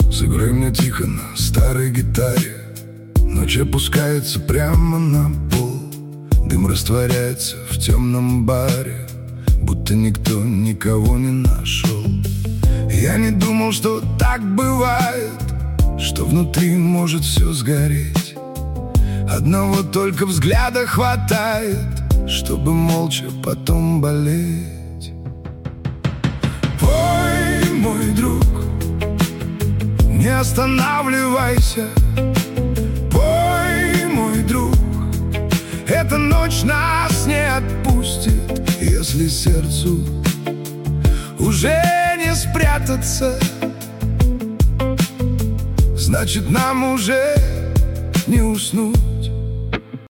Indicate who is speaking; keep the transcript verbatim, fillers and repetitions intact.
Speaker 1: Сыграй мне тихо на старой гитаре. Ночь опускается прямо на пол. Дым растворяется в темном баре, будто никто никого не нашел. Я не думал, что так бывает, что внутри может все сгореть. Одного только взгляда хватает, чтобы молча потом болеть. Пой, мой друг, не останавливайся. Пой, мой друг, эта ночь нас не отпустит. Если сердцу уже не спрятаться, значит, нам уже не уснуть.